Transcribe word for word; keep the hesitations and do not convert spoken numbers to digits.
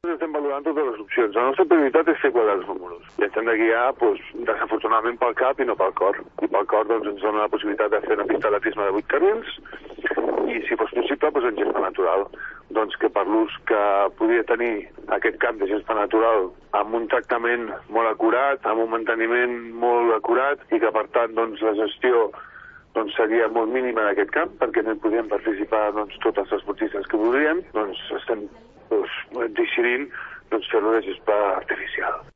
Estem valorant totes les opcions. La nostra prioritat és fer quadrar els números. I ens hem de guiar, doncs, desafortunadament, pel cap i no pel cor. I pel cor doncs, ens dona la possibilitat de fer una pista d'atletisme de vuit carrils i, si fos possible, doncs, en gespa natural. Doncs que per l'ús que podria tenir aquest camp de gespa natural amb un tractament molt acurat, amb un manteniment molt acurat i que, per tant, doncs, la gestió doncs, seria molt mínima d'aquest camp perquè no hi podríem participar doncs, totes les esportistes que voldríem, doncs estem doncs, decidint doncs, fer-lo de gespa artificial.